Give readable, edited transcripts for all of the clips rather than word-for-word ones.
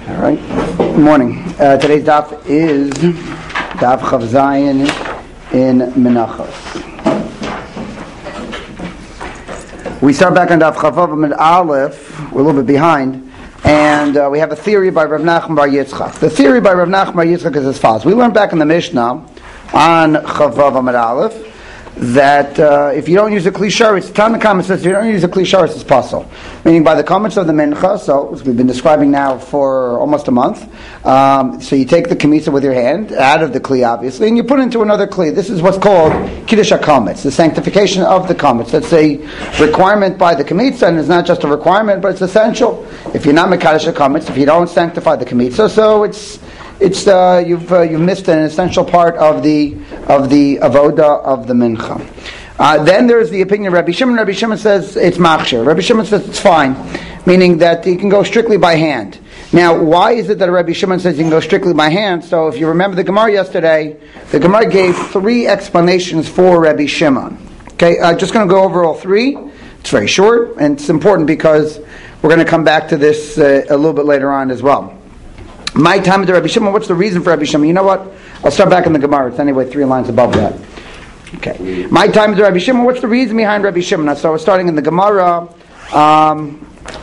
All right. Good morning. Today's daf is daf Chav Zayin in Menachos. We start back on daf Chavav Amud Aleph. We're a little bit behind, and we have a theory by Rav Nachman Bar Yitzchak. The theory by Rav Nachman Bar Yitzchak is as follows. We learned back in the Mishnah on Chavav Amud Aleph that if you don't use a Kli Sharetz, Tana Kama says if you don't use a Kli Sharetz, it's possible. Meaning by the comments of the Mincha, so we've been describing now for almost a month. So you take the Kemitza with your hand, out of the Kli obviously, and you put it into another Kli. This is what's called Kiddush HaKametz, the sanctification of the Kametz. That's a requirement by the Kemitza, and it's not just a requirement, but it's essential. If you're not Mekadosh HaKametz, if you don't sanctify the Kemitza, so you've missed an essential part of the avoda of the mincha. Then there's the opinion of Rabbi Shimon. Rabbi Shimon says it's machshir. Rabbi Shimon says it's fine, meaning that you can go strictly by hand. Now, why is it that Rabbi Shimon says you can go strictly by hand? So if you remember the Gemara yesterday, the Gemara gave 3 explanations for Rabbi Shimon. Okay, just going to go over all 3. It's very short, and it's important because we're going to come back to this a little bit later on as well. My time to Rabbi Shimon. What's the reason for Rabbi Shimon? You know what? I'll start back in the Gemara. It's anyway 3 lines above that. Okay. My time to Rabbi Shimon. What's the reason behind Rabbi Shimon? So we're starting in the Gemara on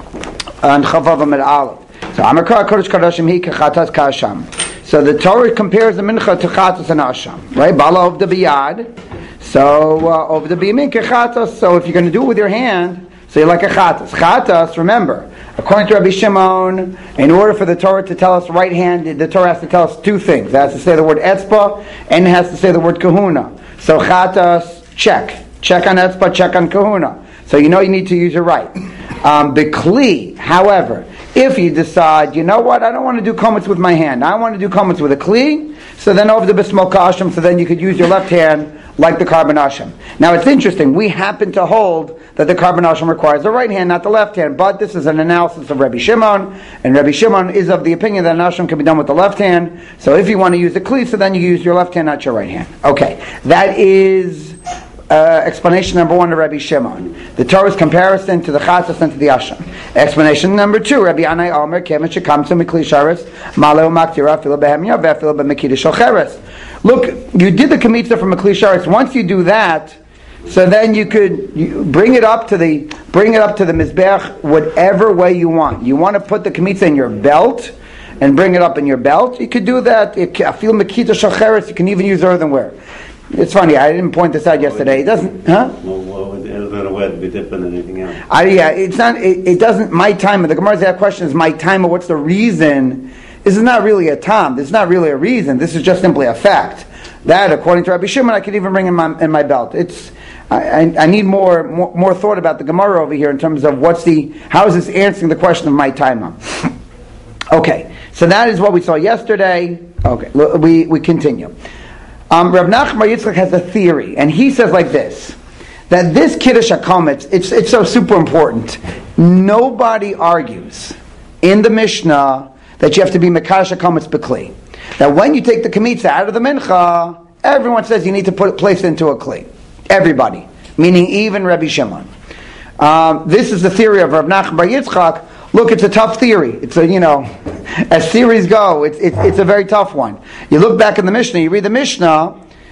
Chavav Amud Aleph. So Amakra Kodesh Kadashim Hi Kechatas Kasham. So the Torah compares the mincha to chatas and asham, right? Bala of the biyad. So of the biyamin kechatas. So if you're going to do it with your hand, so you're like a chatas. Chatas, remember. According to Rabbi Shimon, in order for the Torah to tell us right hand, the Torah has to tell us 2 things. It has to say the word etzba, and it has to say the word kahuna. So chatas, check. Check on etzba, check on kahuna. So you know you need to use your right. Bekli, however, if you decide, you know what, I don't want to do komets with my hand, I want to do komets with a kli, so then over the bismol kashim, so then you could use your left hand like the carbon asham. Now it's interesting, we happen to hold that the carbon asham requires the right hand, not the left hand, but this is an analysis of Rabbi Shimon, and Rabbi Shimon is of the opinion that an asham can be done with the left hand, so if you want to use the kli, so then you use your left hand, not your right hand. Okay, that is explanation number 1 to Rabbi Shimon. The Torah's comparison to the chatas and to the asham. Explanation number 2, Rabbi Anai Omer, Kemet shekamtu mikli sharetz, maleu maktira fila behemya vefila b'mekidah shel cheres. Look, you did the kemitza from a kli sharetz. Once you do that, so then you bring it up to the mizbeach whatever way you want. You want to put the kemitza in your belt and bring it up in your belt. You could do that. I feel mekidah shel cheres. You can even use earthenware. It's funny, I didn't point this out yesterday. It doesn't, huh? Well, earthenware would be different than anything else. It's not, it doesn't, my time, the Gemara's that question is my time, what's the reason? This is not really a tam, this is not really a reason, this is just simply a fact. That, according to Rabbi Shimon, I could even bring in my belt. I need more thought about the Gemara over here in terms of how is this answering the question of my time? Okay, so that is what we saw yesterday. Okay, we continue. Rav Nachman Bar Yitzchak has a theory, and he says like this, that this Kiddush HaKametz, it's so super important. Nobody argues in the Mishnah that you have to be Mekadosh HaKametz B'Kli. That when you take the Kemitza out of the Mincha, everyone says you need to place it into a Kli. Everybody. Meaning even Rabbi Shimon. This is the theory of Rav Nachman Bar Yitzchak. Look, it's a tough theory. It's as theories go, it's a very tough one. You look back in the Mishnah, you read the Mishnah,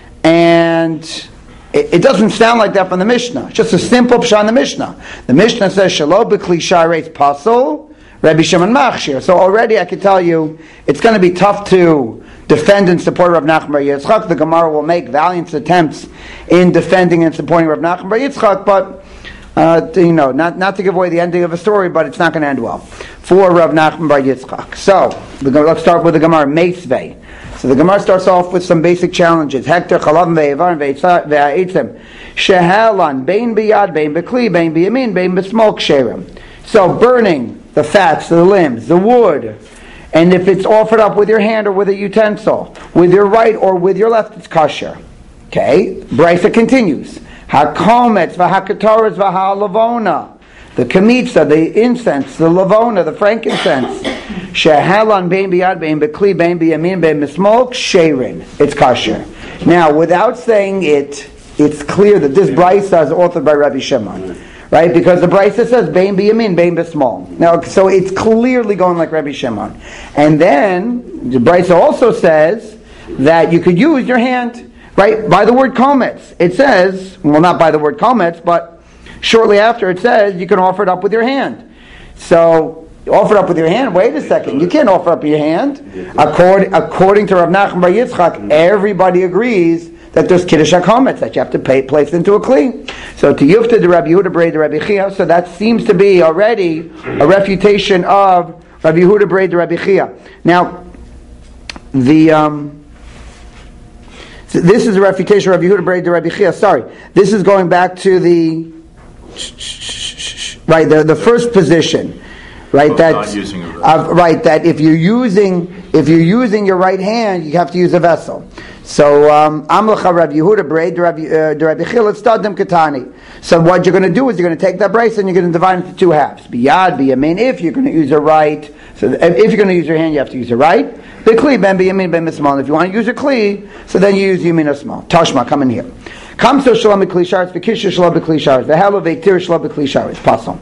and it doesn't sound like that from the Mishnah. It's just a simple pshat in the Mishnah. The Mishnah says, Shelo b'kli sharetz pasol, Rabbi Shimon machshir. So already I can tell you, it's going to be tough to defend and support Rav Nachman Bar Yitzchak. The Gemara will make valiant attempts in defending and supporting Rav Nachman Bar Yitzchak, but not to give away the ending of a story, but it's not going to end well for Rav Nachman Bar Yitzchak. So let's start with the Gemara Meisvei. So the Gemara starts off with some basic challenges. Hektar chalav ve'evar ve'aitzim shehelan bein biyad bein bekli bein biyamin bein b'smol ksherim. So burning the fats, the limbs, the wood, and if it's offered up with your hand or with a utensil, with your right or with your left, it's kosher. Okay, Brisa continues. HaKometz v'hakatoras v'halavona. The kemitza, the incense, the lavona, the frankincense. Shehelan bein biyad bein bekli bein biyamin bein b'smol ksherin. It's kosher. Now, without saying it, it's clear that this brisa is authored by Rabbi Shimon. right? Because the Brisa says Bein B'yamin, Bein B'small. Now, so it's clearly going like Rabbi Shimon. And then the Brisa also says that you could use your hand, right? By the word kometz, it says, well, not by the word kometz, but shortly after it says you can offer it up with your hand. So offer it up with your hand. Wait a second, you can't offer up your hand. According to Rav Nachman Bar Yitzchak, everybody agrees that there's Kiddush HaKometz, that you have to place into a kli. So to Yufta de Rabbi Yehuda Brei de Rabbi Chia, so that seems to be already a refutation of Rabbi Yehuda Brei de Rabbi Chia. Now, so this is a refutation of Rabbi Yehuda Brei de Rabbi Chia. Sorry, this is going back to the first position. Right, that if you're using your right hand, you have to use a vessel. So Amlacha Rabbi Yehuda Brei de Rabbi Chia Stadim Katani. So what you're going to do is you're going to take that brace and you're going to divide it into two halves. Biyad, biyamin. If you're going to use a right, so if you're going to use your hand, you have to use a right. B'kli ben biyamin ben mismal. If you want to use a kli, so then you use yamin or small. Tashma, come in here. Come so shalom b'kli sharetz, v'kisha shalom b'kli sharetz, v'helo v'ektir shalom b'kli sharetz. Pasul.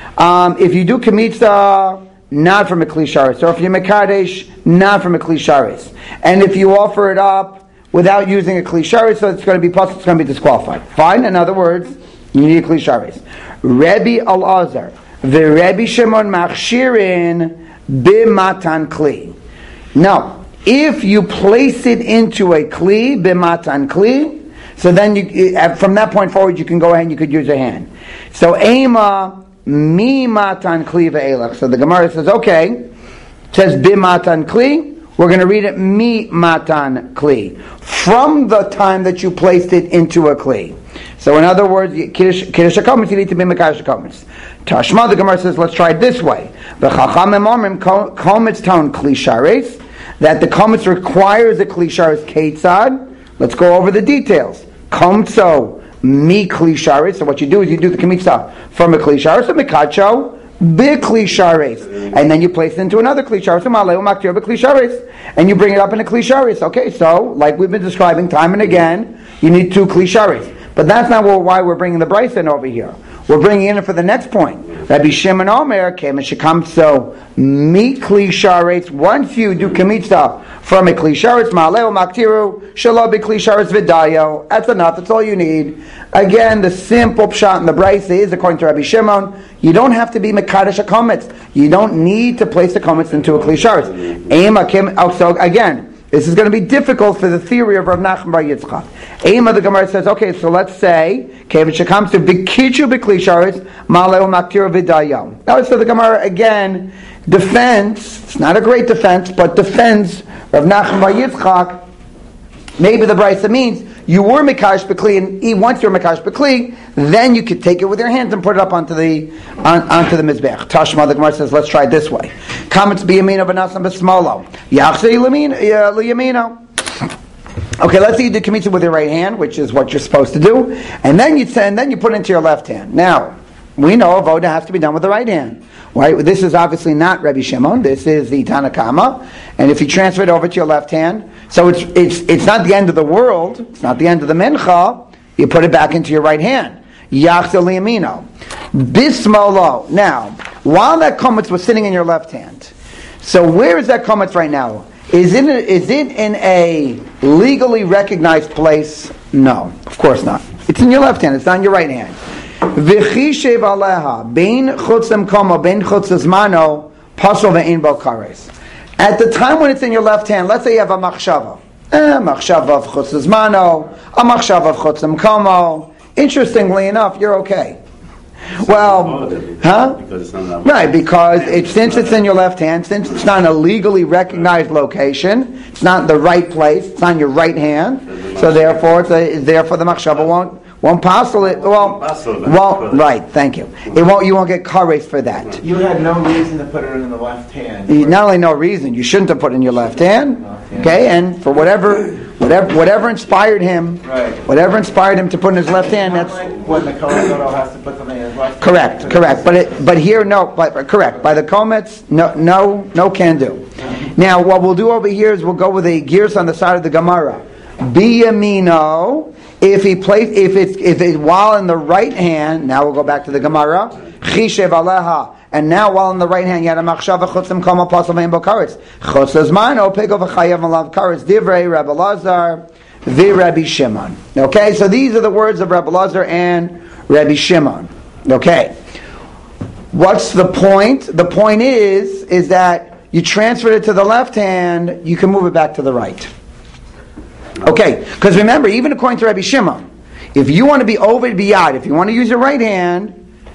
If you do Kemitza, not from a Kli Sharetz, or if you're Mekadesh, not from a Kli Sharetz. And if you offer it up without using a Kli Sharetz, so it's going to be possible, it's going to be disqualified. Fine, in other words, you need a Kli Sharetz. Rebbe Elazar, Rebbe Shimon Machshirin, B'matan Kli. Now, if you place it into a Kli, B'matan Kli, so then you, from that point forward, you can go ahead and you could use a hand. So, Ema, Mi matan kli ve'elach. So the Gemara says, okay, it says bi matan kli. We're going to read it mi matan kli, from the time that you placed it into a kli. So in other words, kiddush hakometz, you need to be mekadosh hakometz. Tashma, the Gemara says, let's try it this way. V'chachamim omrim kometz ton kli sharetz, that the kometz requires a kli sharetz ketzad. Let's go over the details. Komtzo mi kli sharetz. So what you do is you do the kmitza from a kli sharetz, so mekacho bi kli sharetz, and then you place it into another kli sharetz, so maleu maktir bi kli sharetz, and you bring it up in a kli sharetz. Okay, so like we've been describing time and again, you need two kli sharetz. But that's not why we're bringing the Bryce in over here. We're bringing in it for the next point. Rabbi Shimon Omer came and shekamtzo mi kli sharetz. Once you do kmitza from a kli sharetz, maleu maktiru shelo bi kli sharetz v'dayo. That's enough. That's all you need. Again, the simple pshat in the Brisa is, according to Rabbi Shimon, you don't have to be mekadosh hakometz. You don't need to place the kometz into a kli sharetz. So again, this is going to be difficult for the theory of Rav Nachman Bar Yitzchak. Ema, the Gemara says, okay, so let's say, Kevin Shekam to Bikichu Bikli Sharetz, Maleu Maktir Vidayam. Now, so the Gemara again defends, it's not a great defense, but defends Rav Nachman Bar Yitzchak. Maybe the Brisa means you were Mekadosh B'Kli, and once you're Mekadosh B'Kli, then you could take it with your hands and put it up onto the Mizbech. Tashma, the Gemara says, let's try it this way. Comments b'yamino v'nasam b'smolo. Yachzei l'yamino. Okay, let's say you do Kemitza with your right hand, which is what you're supposed to do, and then you put it into your left hand. Now, we know Avoda has to be done with the right hand. Right? This is obviously not Rabbi Shimon. This is the Tanakama, and if you transfer it over to your left hand, so it's not the end of the world. It's not the end of the mincha. You put it back into your right hand. Yachzeh liyamino. Bismolo. Now, while that kometz was sitting in your left hand, so where is that kometz right now? Is it in a legally recognized place? No, of course not. It's in your left hand. It's not in your right hand. V'chishev aleha bein chutz lemkomo bein chutz zmano pasol ve'in bo kares. At the time when it's in your left hand, let's say you have a machshava of chutz zmano, a machshava of chutz lemkomo. Interestingly enough, you're okay. Well, right, because since it's in your left hand, since it's not in a legally recognized location, it's not in the right place, it's on your right hand, so therefore the machshava won't passel it. Well, right. Thank you. It won't. You won't get kares for that. You had no reason to put it in the left hand. Not only no reason, you shouldn't have put it in your left hand. Okay, and for whatever inspired him, right. Whatever inspired him to put in his left hand. That's like when the Kohen Gadol has to put something in his left. Correct. But here, no. Correct. By the kometz, no can do. Now, what we'll do over here is we'll go with the gears on the side of the Gemara. biyamino. If it's while in the right hand, now we'll go back to the Gemara. Chishev aleha. And now, while in the right hand, you had a machshava chutzim kama pasal ve'im bo karetz. Chutzas mano pego v'chayev alav karetz divrei Rabbi Lazar v'Rabbi Shimon. Okay, so these are the words of Rabbi Lazar and Rabbi Shimon. Okay, what's the point? The point is that you transferred it to the left hand, you can move it back to the right. Okay, because remember, even according to Rabbi Shimon, if you want to be over biyad, if you want to use your right hand.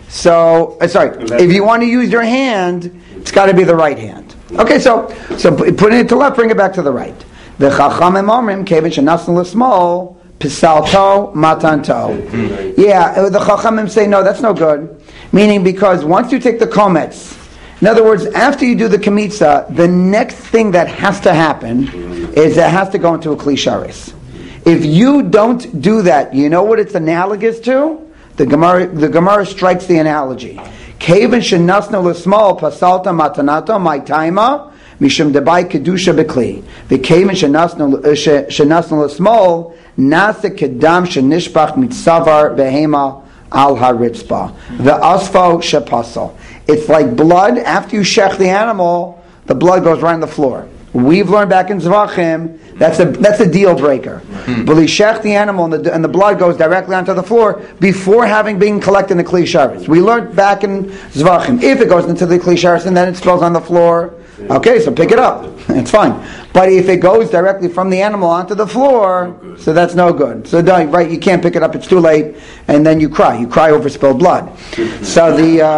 If you want to use your hand, it's got to be the right hand. Okay, so putting it to left, bring it back to the right. The Chachamim Omrim, Kevin Shenasnu L'Smol, Pisalto, Matanto. Yeah, the Chachamim say, no, that's no good. Meaning, because once you take the Kometz, in other words, after you do the Kemitza, the next thing that has to happen is it has to go into a Kli Sharis. If you don't do that, you know what it's analogous to? The Gemara strikes the analogy. Kevin shenasnu l'smol pasalta matanato my taima mishum debai kedusha bekli. The kevin shenasnu l'smol nasa kedam shenishbach mitzavar behema al haritzba. The asfo shepasal. It's like blood. After you shech the animal, the blood goes right on the floor. We've learned back in Zvachim that's a deal breaker. But he shech the animal and the blood goes directly onto the floor before having been collected in the Kli Sharis. We learned back in Zvachim, if it goes into the Kli Sharis and then it spills on the floor, okay, so pick it up. It's fine. But if it goes directly from the animal onto the floor, so that's no good. So right, you can't pick it up, it's too late, and then you cry. You cry over spilled blood. So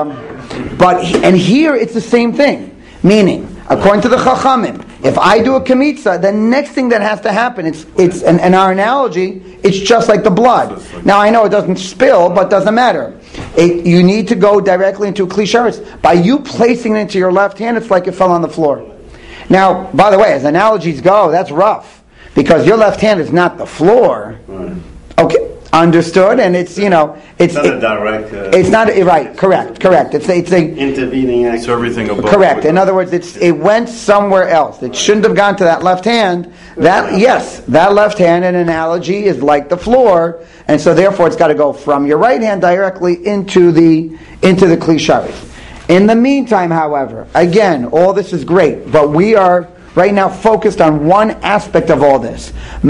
and here it's the same thing. Meaning, according to the Chachamim, if I do a Kemitza, the next thing that has to happen, it's in our analogy, it's just like the blood. Now I know it doesn't spill, but it doesn't matter. You need to go directly into a Kli Sharis. By you placing it into your left hand, it's like it fell on the floor. Now, by the way, as analogies go, that's rough, because your left hand is not the floor. Okay. Understood, and it's not a direct. It's not right. Correct. It's a intervening act. So everything above. Correct. In other words, it went somewhere else. It shouldn't have gone to that left hand. That left hand, in analogy, is like the floor, and so therefore it's got to go from your right hand directly into the Kli Sharis. In the meantime, however, again, all this is great, but we are right now focused on one aspect of all this.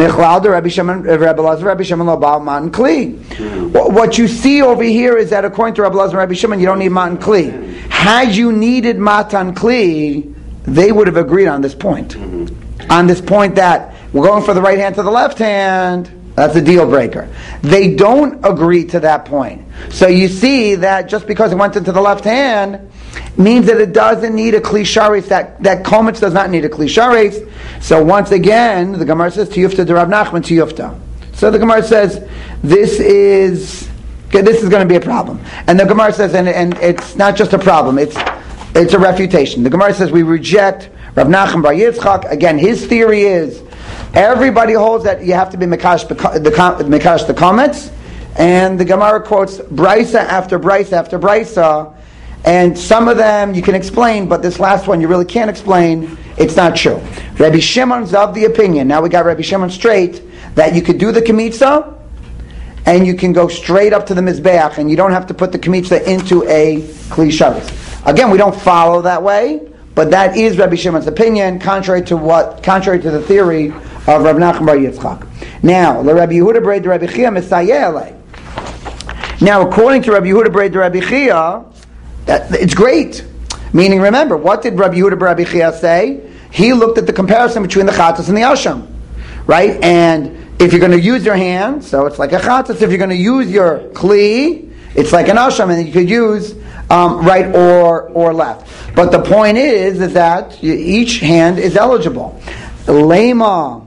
What you see over here is that according to Rabbi Lazar and Rabbi Shimon, you don't need Matan Kli. Had you needed Matan Kli, they would have agreed on this point. On this point that we're going for the right hand to the left hand, that's a deal breaker. They don't agree to that point. So you see that just because it went into the left hand means that it doesn't need a Kli Sharis. That Kometz does not need a Kli Sharis. So once again, the Gemara says Tiyufta de Rav Nachman Tiyufta. So the Gemara says this is going to be a problem. And the Gemara says, and it's not just a problem. It's a refutation. The Gemara says we reject Rav Nachman Bar Yitzchak. Again, his theory is everybody holds that you have to be Mekash the Kometz, and the Gemara quotes Brisa after Brisa after Brisa, and some of them you can explain, but this last one you really can't explain. It's not true. Rabbi Shimon's of the opinion, now we got Rabbi Shimon straight, that you could do the Kemitza, and you can go straight up to the Mizbeach, and you don't have to put the Kemitza into a Kli Sharis. Again, we don't follow that way, but that is Rabbi Shimon's opinion, contrary to the theory of Rav Nachman Bar Yitzchak. Now, Rabbi Yehuda Breid de Rabbi Chia Mesayeh Alei. Now, according to Rabbi Yehuda Breid de Rabbi Chia, it's great. Meaning, remember, what did Rabbi Yehuda Rabbi Chia say? He looked at the comparison between the chatas and the asham, right? And if you're going to use your hand, so it's like a chatas. If you're going to use your kli, it's like an asham, and you could use right or left. But the point is that each hand is eligible. Lema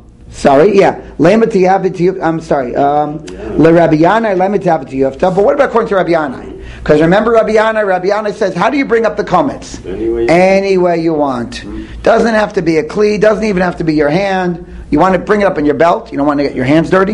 tiyavit. I'm sorry. LeRabbi Yanai lema tiyavit tiyufta. But what about according to Rabbi Yanai? Because remember Rabbi Yanai says, how do you bring up the Kometz? Any way you want. Doesn't have to be a kli. Doesn't even have to be your hand. You want to bring it up in your belt. You don't want to get your hands dirty.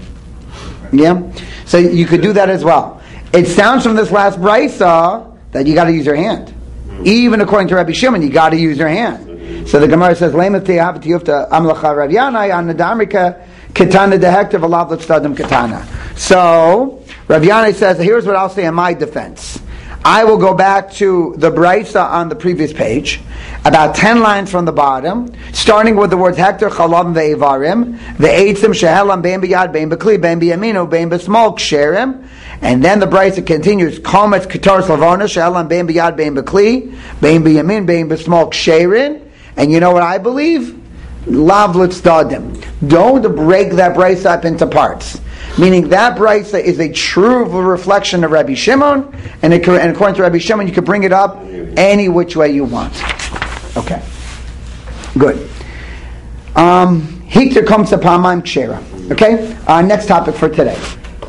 Yeah. So you could do that as well. It sounds from this last brisa that you got to use your hand. Even according to Rabbi Shimon, you got to use your hand. So the Gemara says, "Lema tiyavit tiyufta amlacha Rabbi Yanai on the Damrika Ketana dehektiv alav l'tzdadim ketana. So, Rav Yanai says, here's what I'll say in my defense. I will go back to the Braisa on the previous page, about 10 lines from the bottom, starting with the words Hektar, Chalam, Ve'evarim, Ve'etzim, Shehelam, Bein B'yad, Bein B'kli, Bein B'yaminu, Bein B'smol, Ksherim, and then the Braisa continues, Kometz, Ketar, Slavona, Shehelam, Bein B'yad, Bein B'kli, Bein B'yamin, Bein B'smol, Ksherim, and you know what I believe? Lav l'tzdadim. Don't break that Braisa up into parts. Meaning that Braisa is a true reflection of Rabbi Shimon, and according to Rabbi Shimon, you can bring it up any which way you want. Okay, good. Hikter comes upon Maim Kshera. Okay, next topic for today.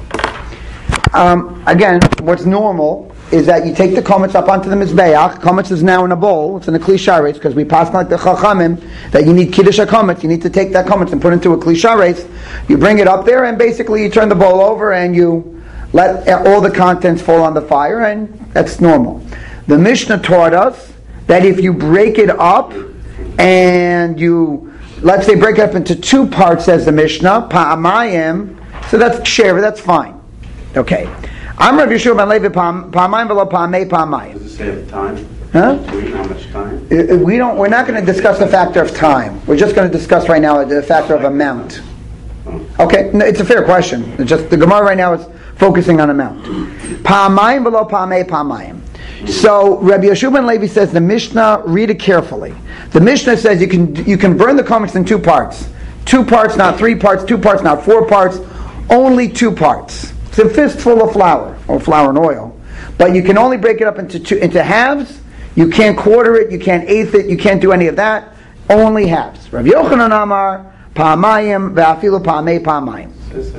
Again, what's normal is that you take the komets up onto the mizbeach. Komets is now in a bowl. It's in a kli sharetz because we pass like the chachamim that you need kiddush komets. You need to take that komets and put it into a kli sharetz. You bring it up there and basically you turn the bowl over and you let all the contents fall on the fire, and that's normal. The Mishnah taught us that if you break it up and you, let's say, break it up into two parts, says the Mishnah, pa'amayim, so that's ksher, that's fine. Okay. I'm Rav Yeshua ben Levi pa'amayim v'lo pa'amei pa'amayim. Does it say at the time? Huh? How much time? We're not going to discuss the factor of time. We're just going to discuss right now the factor of amount. Okay, no, it's a fair question. It's just the Gemara right now is focusing on amount. Pa'amayim v'lo pa'amei pa'amayim. So Rabbi Yeshua ben Levi says the Mishnah, read it carefully. The Mishnah says you can burn the komets in two parts. 2 parts, not 3 parts. 2 parts, not 4 parts. Only 2 parts. It's a fistful of flour, or flour and oil. But you can only break it up into halves. You can't quarter it, you can't eighth it, you can't do any of that. Only halves. Rav Yochanan Amar, Pa'amayim, Ve'afilu Pa'amei Pa'amayim.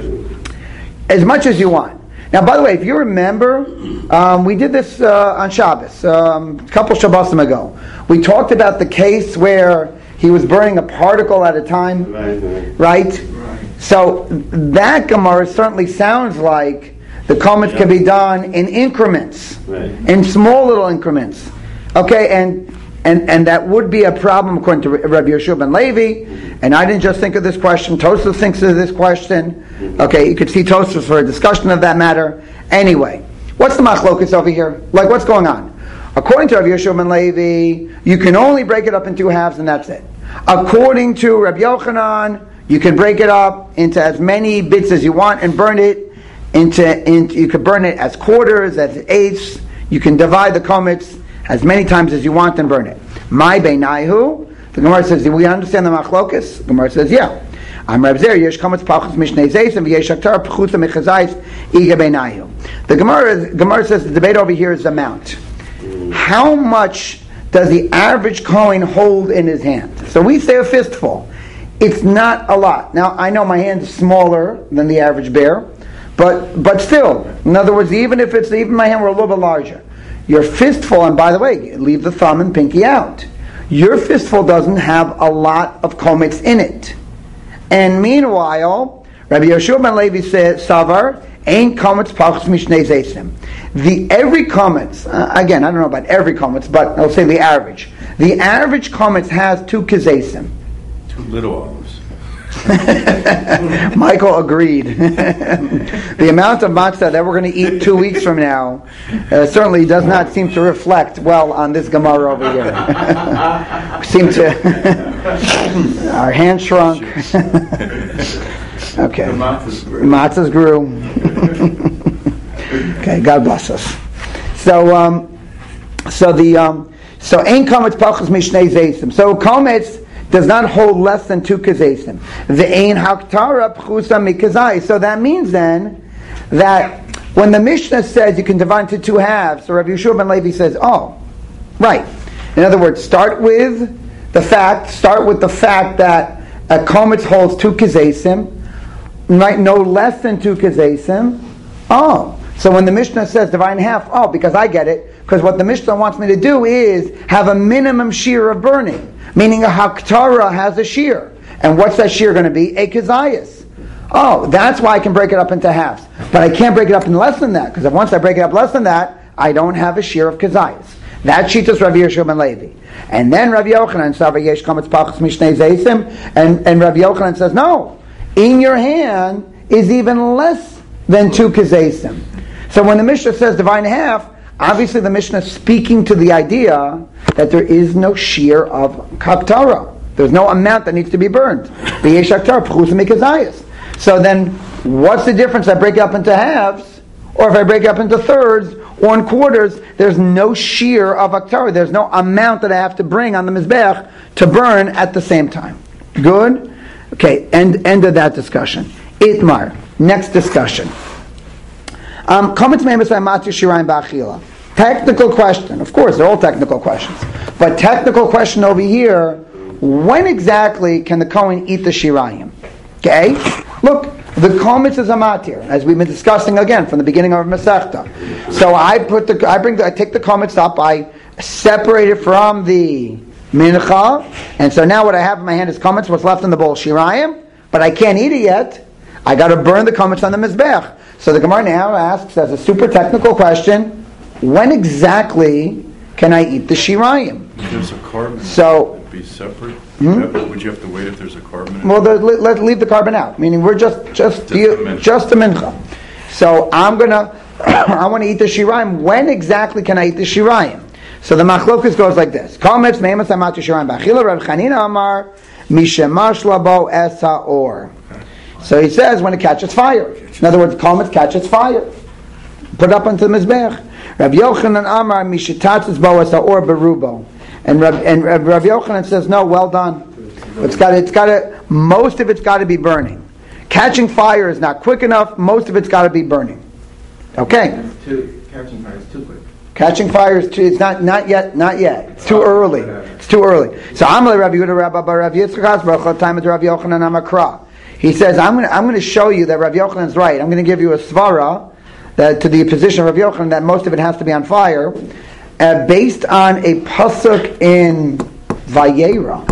As much as you want. Now, by the way, if you remember, we did this on Shabbos, a couple Shabbosim ago. We talked about the case where he was burning a particle at a time. Right? So that Gemara certainly sounds like the komets can be done in increments, in small little increments. Okay, and that would be a problem according to Rabbi Yeshua ben Levi. And I didn't just think of this question. Tosfos thinks of this question. Okay, you could see Tosfos for a discussion of that matter. Anyway, what's the machlokus over here? Like, what's going on? According to Rabbi Yeshua ben Levi, you can only break it up in 2 halves and that's it. According to Rabbi Yochanan, you can break it up into as many bits as you want and burn it into you could burn it as quarters, as eighths. You can divide the komets as many times as you want and burn it. My beinaihu, the Gemara says, do we understand the machlokus? The Gemara says, yeah. I'm Reb Zer, yesh komets pachus mishnei zeis and v'yesh aktar pchuta mechazais iga beinaihu. The Gemara says the debate over here is the amount. How much does the average Kohen hold in his hand? So we say a fistful. It's not a lot. Now, I know my hand is smaller than the average bear, but still, in other words, even my hand were a little bit larger. Your fistful, and by the way, leave the thumb and pinky out. Your fistful doesn't have a lot of komets in it. And meanwhile, Rabbi Yeshua ben Levi says, Savar, ain't komets pachus mishnei zeisim. Every komets, again, I don't know about every komets, but I'll say the average. The average komets has 2 kazeisim. 2 little olives. Michael agreed. The amount of matzah that we're going to eat 2 weeks from now certainly does not seem to reflect well on this Gemara over here. Our hands shrunk. Okay. The matzahs grew. Okay, God bless us. So ein komets pachas mishnei zeisim. So komets does not hold less than 2 kazeisim. The ein haktara pchusa mikazai. So that means then that when the Mishnah says you can divide into 2 halves, so Rabbi Yeshua ben Levi says, oh, right. In other words, start with the fact that a komets holds 2 kazeisim, right? No less than 2 kazeisim. Oh. So when the Mishnah says divide in half, oh, because I get it, because what the Mishnah wants me to do is have a minimum shear of burning. Meaning a haktara has a shear. And what's that shear going to be? A kazayas. Oh, that's why I can break it up into halves. But I can't break it up in less than that, because once I break it up less than that, I don't have a shear of kazayas. That Shitas Rabbi Yeshua ben Levi. And then Rabbi Yochanan says, and Rabbi Yochanan says, no, in your hand is even less than 2 kezesim. So when the Mishnah says divide in half, obviously the Mishnah is speaking to the idea that there is no shear of kaptara. There's no amount that needs to be burned. So then, what's the difference? I break it up into halves, or if I break it up into thirds or in quarters, there's no shear of aktara. There's no amount that I have to bring on the mizbech to burn at the same time. Good? Okay, end of that discussion. Itmar, next discussion. Technical question. Of course, they're all technical questions. But technical question over here, when exactly can the Kohen eat the shirayim? Okay? Look, the kometz is a matir, as we've been discussing again from the beginning of Masechta. So I take the kometz up, I separate it from the mincha, and so now what I have in my hand is kometz, what's left in the bowl, shirayim, but I can't eat it yet. I got to burn the kometz on the mizbech. So the Gemara now asks, as a super technical question, when exactly can I eat the shirayim? There's a carbon. So It'd be separate. Would you have to wait if there's a carbon? Well, let's leave the carbon out. Meaning we're just the mincha. So I want to eat the shirayim. When exactly can I eat the shirayim? So the machlokus goes like this: Kometz meimas amat shirayim b'achila. Rav Chanina Amar mishemash labo es haor. So he says when it catches fire. In other words, kometz catches fire. Put up onto the mizbech. Rav Yochanan Amar mishitatzes bo es haor berubo. And Rav Yochanan says, no, well done. Most of it's got to be burning. Catching fire is not quick enough. Most of it's got to be burning. Okay. Catching fire is too quick. Catching fire is too. It's not yet. It's too early. So Amalei Rav Yehuda Rabba Bar Rav Yitzchak Baruch time of Rav Yochanan Amakra. He says, I'm going to show you that Rav Yochanan is right. I'm going to give you a svara that to the position of Rav Yochanan that most of it has to be on fire. Based on a pasuk in Vayera.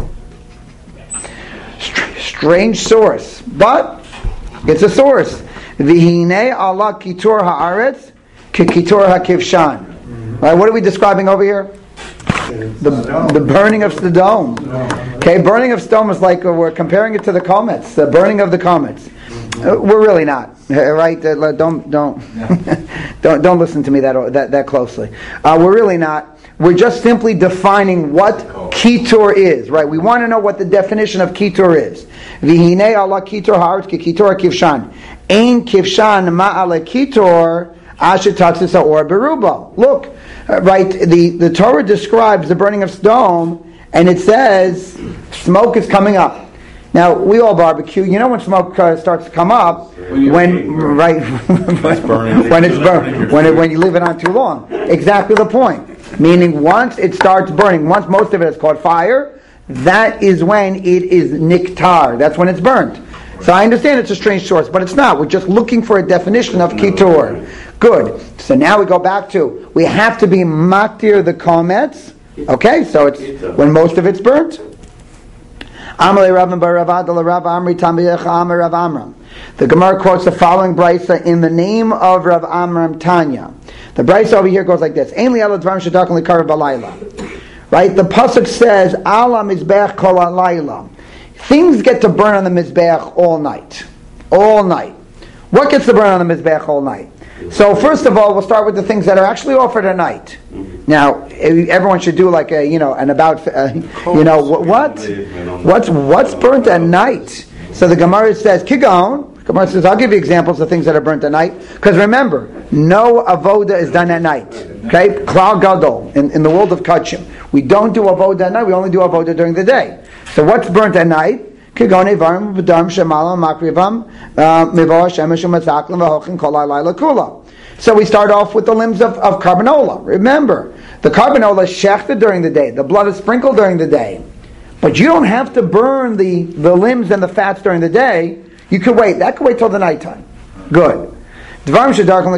Strange source, but it's a source. V'hinei Allah kitur haaretz kitur hakivshan. Right? What are we describing over here? The burning of Sodom. Okay, burning of Sodom is like we're comparing it to the comets. The burning of the comets. We're really not, right? Don't don't listen to me that closely. We're really not. We're just simply defining what kitur is, right? We want to know what the definition of kitur is. V'hinei Allah kitur haaretz ki kitur kivshan. Ein kivshan ma'ale kitur asher tatzis ha'or beruba. Look, right? The Torah describes the burning of Sodom, and it says smoke is coming up. Now we all barbecue. You know when smoke starts to come up when it's burning. When you leave it on too long. Exactly the point. Meaning once it starts burning, once most of it has caught fire, that is when it is niktar. That's when it's burnt. So I understand it's a strange source, but it's not. We're just looking for a definition of kitur. Good. So now we go back to we have to be maktir the komets. Okay, so it's when most of it's burnt. The Gemara quotes the following brisa in the name of Rav Amram Tanya. The brisa over here goes like this: right? The pasuk says, "Ala mizbech kol halayla." Things get to burn on the mizbech all night. All night. What gets to burn on the mizbech all night? So first of all, we'll start with the things that are actually offered at night. Now, everyone should do like what's burnt at night. So the Gemara says, Kigon. The Gemara says, I'll give you examples of things that are burnt at night. Because remember, no avoda is done at night. Okay, klal gadol in the world of kachim, we don't do avoda at night. We only do avoda during the day. So what's burnt at night? So we start off with the limbs of carbanola. Remember, the carbanola is shechted during the day. The blood is sprinkled during the day. But you don't have to burn the limbs and the fats during the day. You could wait. That could wait till the nighttime. Good. But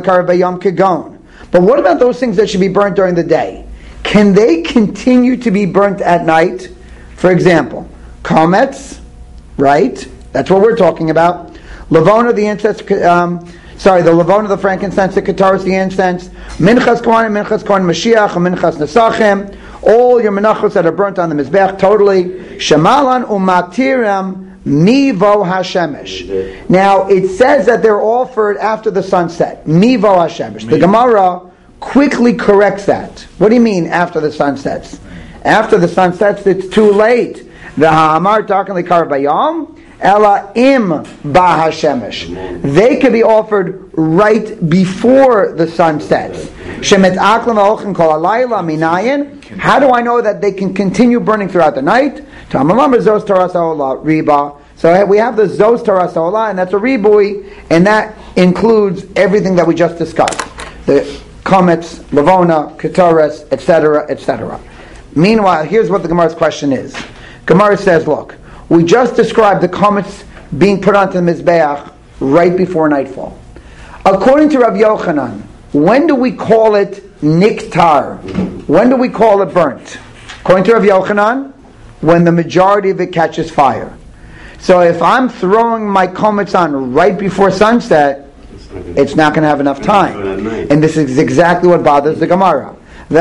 what about those things that should be burnt during the day? Can they continue to be burnt at night? For example, komets. Right? That's what we're talking about. Lavona, the incense, the lavona, the frankincense, the kataris, the incense, minchas kohanim, Mashiach, minchas nesachim, all your menachos that are burnt on the mizbech, totally. Shemalan umaktiram Mivo Hashemesh. Now, it says that they're offered after the sunset. Mivo Hashemesh. The Gemara quickly corrects that. What do you mean after the sun sets? After the sun sets, it's too late. The Ha'amar Tarkan Likar Bayam, Ela Im Ba Hashemesh. They could be offered right before the sun sets. Shemet Aklam Ha'ochin Kol Alayla Minayin. How do I know that they can continue burning throughout the night? Tamalam Zos Taras Ha'olah Riba. So we have the Zos Taras Ha'olah, and that's a ribui, and that includes everything that we just discussed. The comets, Lavona, Ketoras, etc., etc. Meanwhile, here's what the Gemara's question is. Gemara says, look, we just described the comets being put onto the Mizbeach right before nightfall. According to Rav Yochanan, when do we call it niktar? When do we call it burnt? According to Rav Yochanan, when the majority of it catches fire. So if I'm throwing my comets on right before sunset, it's not going to have enough time. And this is exactly what bothers the Gemara. So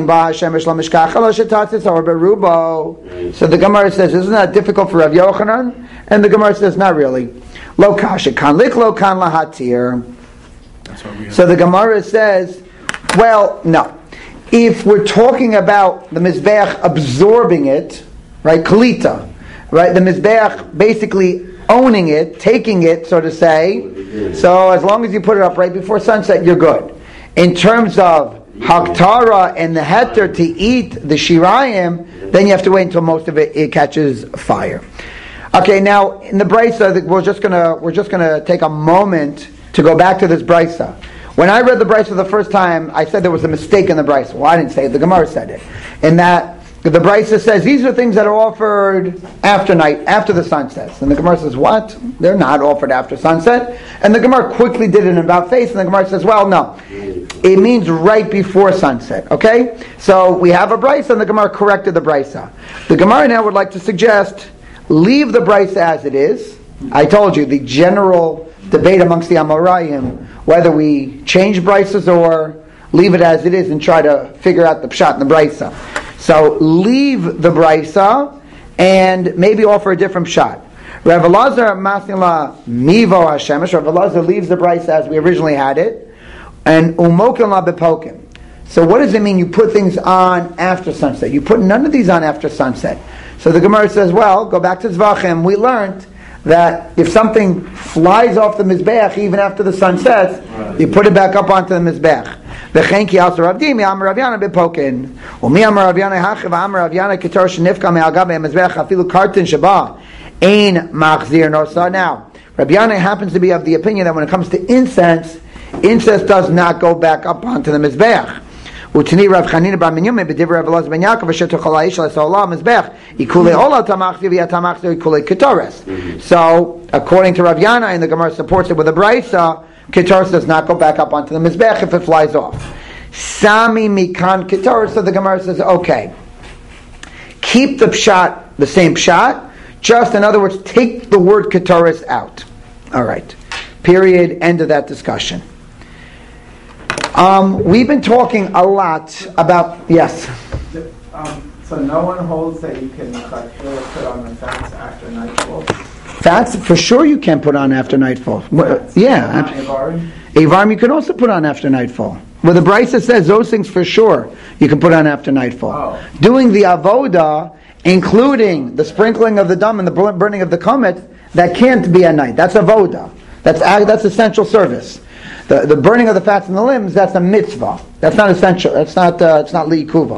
the Gemara says, isn't that difficult for Rav Yochanan? And the Gemara says, not really. Lo kasha kan lik lo kan lahatir. So the Gemara says, well, no. If we're talking about the Mizbeach absorbing it, right, kalita, right, the Mizbeach basically owning it, taking it, so to say, so as long as you put it up right before sunset, you're good. In terms of Haktara and the Heter to eat the Shirayim, then you have to wait until most of it catches fire. Okay, now in the Brisa, we're just gonna take a moment to go back to this Brisa. When I read the Brisa the first time, I said there was a mistake in the Brisa. Well, I didn't say it, the Gemara said it. In that the Brisa says these are things that are offered after the sun sets. And the Gemara says, what? They're not offered after sunset. And the Gemara quickly did it in about face, and the Gemara says, well, no. It means right before sunset. Okay? So we have a Brisa, and the Gemara corrected the Brisa. The Gemara now would like to suggest, leave the Brisa as it is. I told you, the general debate amongst the Amoraim, whether we change Brisas or leave it as it is and try to figure out the pshat in the Brisa. So leave the Brisa and maybe offer a different shot. Rav Elazar Masnila Mivo Hashemesh. Rav Elazar leaves the Brisa as we originally had it, and Umokim La Bepokim. So what does it mean? You put things on after sunset. You put none of these on after sunset. So the Gemara says, well, go back to Zvachim. We learned that if something flies off the Mizbeach even after the sun sets, you put it back up onto the Mizbeach. V'chenki also Rav Dimi, Amar Rav Yana bepokin. Umi Amar Rav Yana hachiv, Amar Rav Yana ketor shenifka me'algav me'mizbeach afilu kartin sheba ein machzir nosa. Now, Rav Yana happens to be of the opinion that when it comes to incense does not go back up onto the Mizbeach. Utini Rav Chanina bar Minyume b'divrei Rav Elazar ben Yaakov asher tochal ha'ish l'solah mizbech ikulei olah tamachzir v'yatamachzir ikulei ketores. So, according to Rav Yana, and the Gemara supports it with a brisa, ketores does not go back up onto the mizbech if it flies off. Sami mikan ketores. So the Gemara says, okay, keep the pshat the same pshat. Just in other words, take the word ketores out. All right. Period. End of that discussion. We've been talking a lot about, yes. So no one holds that you can put on the fats after nightfall? Fats, for sure you can put on after nightfall. Yeah. Avarim you can also put on after nightfall. Well, the Brisa says those things for sure you can put on after nightfall. Oh. Doing the avoda, including the sprinkling of the dam and the burning of the komet, that can't be at night. That's avoda. That's essential service. The burning of the fats and the limbs, that's a mitzvah. That's not essential. It's not li'ikuva.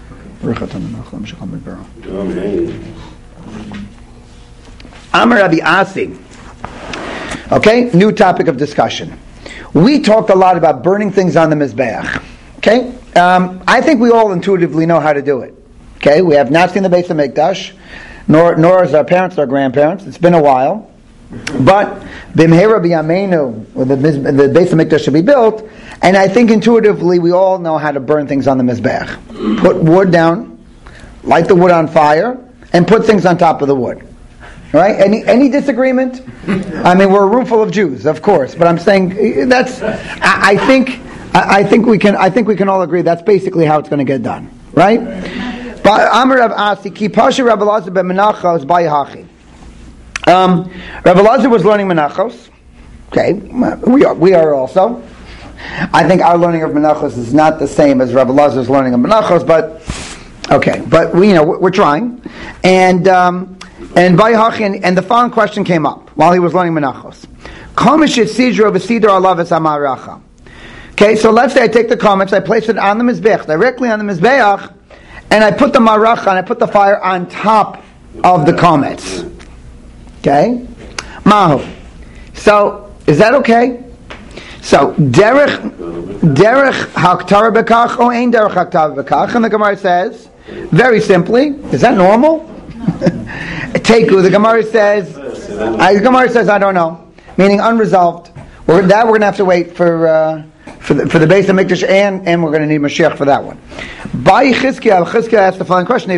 Amar Rabbi Asi. Okay, new topic of discussion. We talked a lot about burning things on the Mizbeach. Okay, I think we all intuitively know how to do it. Okay, we have not seen the Beis HaMikdash, nor as our parents or grandparents. It's been a while. But b'mheira b'yameinu, the Beis HaMikdash should be built, and I think intuitively we all know how to burn things on the Mizbeach. Put wood down, light the wood on fire, and put things on top of the wood. Right? Any disagreement? I mean, we're a room full of Jews, of course, but I'm saying that's. I think we can all agree that's basically how it's going to get done, right? But Amar Rav Asi ki pashi Rav Elazar ben Menachos by Hachi. Rav Elazar was learning Menachos. Okay, we are also. I think our learning of Menachos is not the same as Rav Elazar's learning of Menachos, but okay. But we're trying. And the following question came up while he was learning Menachos. Okay, so let's say I take the comments, I place it on the Mizbeach, directly on the Mizbeach, and I put the Maracha and I put the fire on top of the comments. Okay? Mahu. So, is that okay? So, derech haktara bekach or ein derech haktara bekach, and the Gemara says, very simply, is that normal? Teku, the Gemara says, I don't know, meaning unresolved. We're going to have to wait for the base of Mikdash, and we're going to need Mashiach for that one. By Chizkiah asked the following question: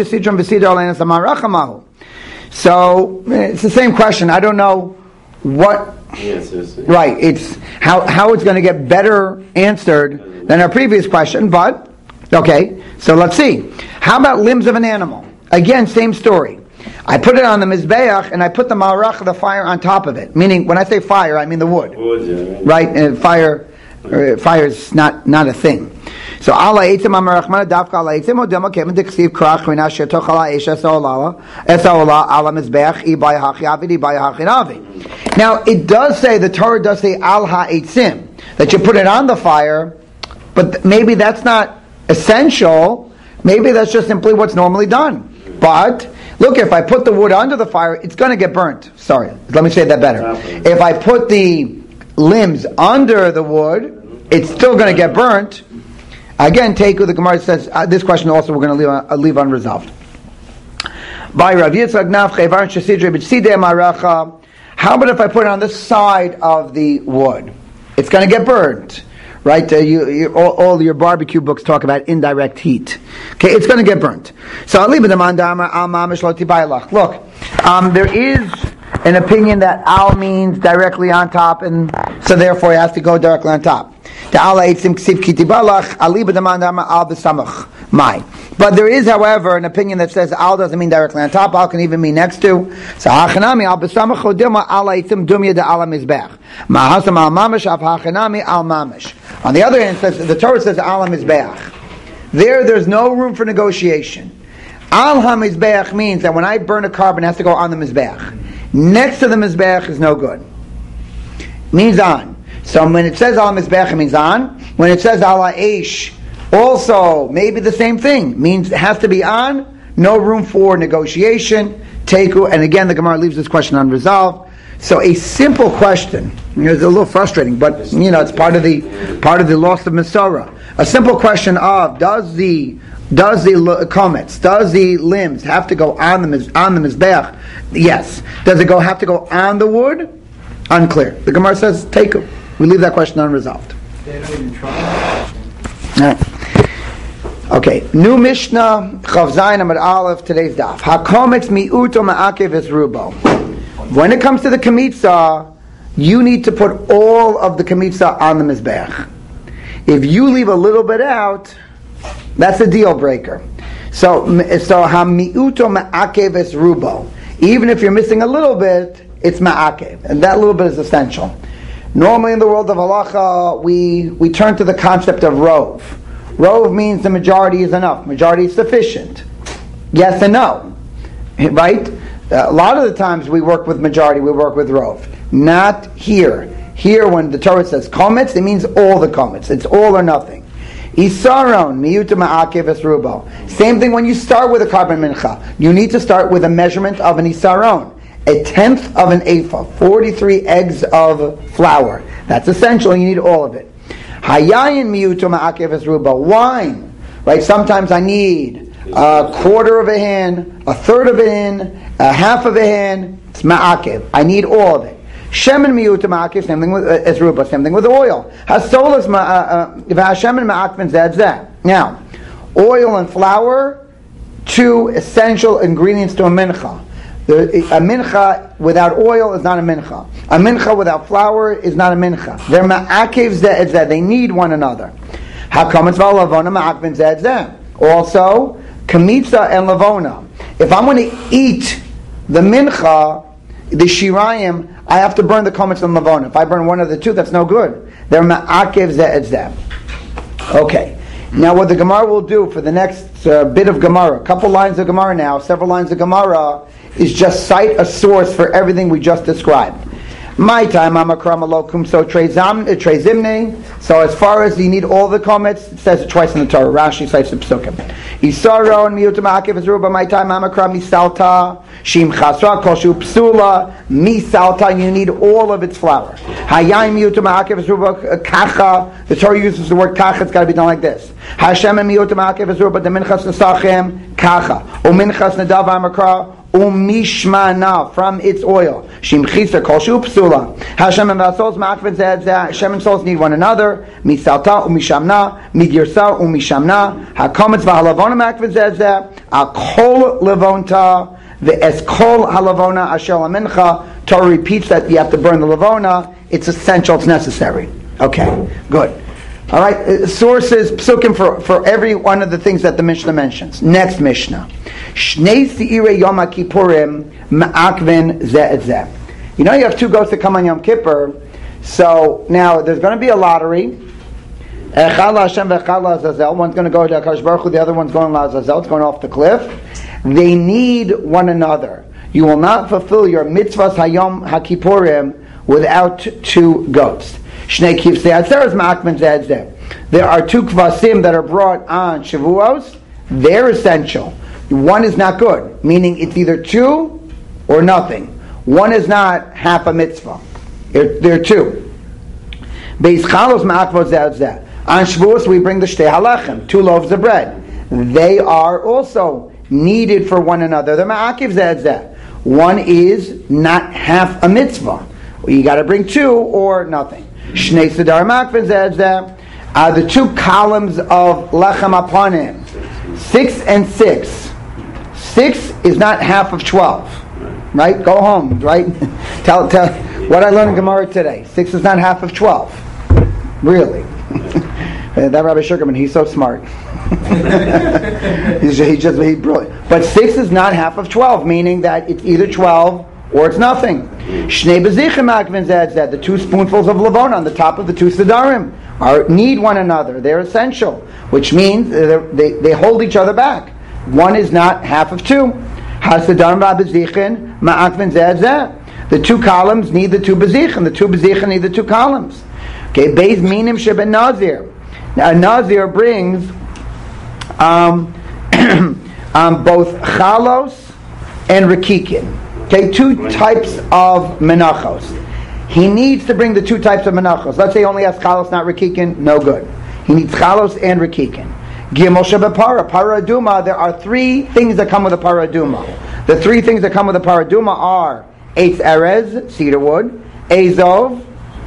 So it's the same question. I don't know what. Yes. Right. It's how it's going to get better answered than our previous question, but okay. So let's see. How about limbs of an animal? Again, same story. I put it on the Mizbeach and I put the Marach, the fire, on top of it. Meaning, when I say fire, I mean the wood. Right? And fire is not a thing. So Allah eitzim amarachmana dafka Allah eitzim odem kevin diksiv krach mina shetoch ala esha saolala esaola ala mizbeach ibay hachiavid ibay hachinavi. Now it does say, the Torah does say al ha'eitzim, that you put it on the fire, but maybe that's not essential. Maybe that's just simply what's normally done. But look, if I put the wood under the fire, it's going to get burnt. Sorry, let me say that better. If I put the limbs under the wood, it's still going to get burnt. Again, Teku, the Gemara says, this question also we're going to leave unresolved. By Rav Yitzchak Nafche, Varan Shesidre B'Tzidei Maracha. How about if I put it on the side of the wood? It's going to get burnt. Right? All your barbecue books talk about indirect heat. Okay, it's going to get burnt. So look, there is an opinion that al means directly on top, and so therefore it has to go directly on top. But there is, however, an opinion that says al doesn't mean directly on top. Al can even mean next to. So hachanami al b'samach chodilma al ha'etzim dumya de al mizbech. Ma'asam al mamish av hachanami al mamish. On the other hand, the Torah says al mizbech. There's no room for negotiation. Al ha-mizbech means that when I burn a carbon, it has to go on the mizbech. Next to the mizbech is no good. Means on. So when it says al mizbech, it means on. When it says al ha'esh, also maybe the same thing. Means it has to be on. No room for negotiation. Teku, and again the Gemara leaves this question unresolved. So a simple question. It's a little frustrating, but it's part of the loss of Masorah. A simple question of does the comets, does the limbs have to go on the mizbeach? Yes. Does it have to go on the wood? Unclear. The Gemara says take them. We leave that question unresolved. They don't even try. Okay. New Mishnah Chav Zayin Amud Aleph, today's daf. Hakomets mi'uto ma'akev es rubo. When it comes to the kamitza, you need to put all of the kamitza on the mizbeach. If you leave a little bit out, that's a deal breaker. So ha-mi'uto ma'akev es rubo. Even if you're missing a little bit, it's ma'akev, and that little bit is essential. Normally in the world of halacha, we turn to the concept of rov. Rov means the majority is enough. Majority is sufficient. Yes and no. Right? A lot of the times we work with majority, we work with rov. Not here. Here, when the Torah says komets, it means all the komets. It's all or nothing. Isaron, miyuta ma'akev es rubo. Same thing when you start with a carbon mincha. You need to start with a measurement of an isaron. 1/10 of an ephah. 43 eggs of flour. That's essential. You need all of it. Hayayin miyuta ma'akev es rubo. Wine. Right? Sometimes I need a quarter of a hin, a third of a hin, a half of a hin. It's ma'akev. I need all of it. Shemen miyuta ma'akev, same thing with esruba, same thing with oil. Hasolas v'hashemen ma'akven zed. Now, oil and flour, two essential ingredients to a mincha. A mincha without oil is not a mincha. A mincha without flour is not a mincha. They're ma'akev zed. They need one another. Hakamitz v'alavona ma'akven zed. Also, kamitza and lavona. If I'm going to eat the mincha, the shirayim, I have to burn the komets and lavona. If I burn one of the two, that's no good. They're ma'akev zeh. Okay. Now what the Gemara will do for the next bit of Gemara, a couple lines of Gemara now, several lines of Gemara, is just cite a source for everything we just described. My time, amakram alokum, so trezimne. So as far as you need all the comments, it says it twice in the Torah. Rashi cites the psukim. Isaro and miyutam akiv is ruba. My time, amakram misalta, shim chasra, koshu psula, misalta. You need all of its flour. Hayayim miyutam akiv is ruba kacha. The Torah uses the word kacha. It's got to be done like this. Hashem miyutam akiv is ruba. The minchas nesachem kacha. Uminchas nadav amakra. Umishmana, from its oil. Shimchisa kol shu psula. Hashem and Vasos ma'akvin zeh. Hashem and souls need one another. Misalta umishamna, migirsa umishamna. Hakometz v'halavona ma'akvin zeh. Akol levonta ve'eskol halavona asher lamincha. Torah repeats that you have to burn the lavona. It's essential. It's necessary. Okay, good. All right, sources, psukim for every one of the things that the Mishnah mentions. Next Mishnah. Shnei Seirei Yom HaKippurim Ma'akvin Zeh Zeh. You know you have two goats that come on Yom Kippur, so now there's going to be a lottery. Echad LaHashem ve'echad LaAzazel. One's going to go to HaKadosh Baruch Hu, the other one's going to LaAzazel. It's going off the cliff. They need one another. You will not fulfill your mitzvahs Hayom HaKippurim without two goats. There are two kvasim that are brought on Shavuos. They're essential. One is not good, meaning it's either two or nothing. One is not half a mitzvah. They're two. Beis chalos ma'akvot zeh. On Shavuos we bring the shtei halachem, 2 loaves of bread. They are also needed for one another. They're ma'akiv zeh. One is not half a mitzvah. You got to bring 2 or nothing. Shnei Sedar Makvin zeh are the 2 columns of Lechem Apanim. 6 and 6. 6 is not half of 12. Right? Go home, right? tell what I learned in Gemara today. 6 is not half of 12. Really. That Rabbi Sugarman, he's so smart. he's brilliant. But 6 is not half of 12, meaning that it's either 12 or it's nothing. Shnei bezichim akvin zeh. The 2 spoonfuls of lavona on the top of the 2 sedarim need one another. They're essential, which means they hold each other back. One is not half of 2. Hasedarim v'abezichin ma'akvin zeh. The 2 columns need the 2 bezichin. The 2 bezichin need the 2 columns. Okay, beis minim sheben nazir. Now a nazir brings both chalos and rekikin. Okay, 2 types of menachos. He needs to bring the 2 types of menachos. Let's say he only has chalos, not rekikin. No good. He needs chalos and rekikin. Gimel shebepara, para aduma. There are 3 things that come with a para aduma. The 3 things that come with a para aduma are eitz erez, cedar wood, azov.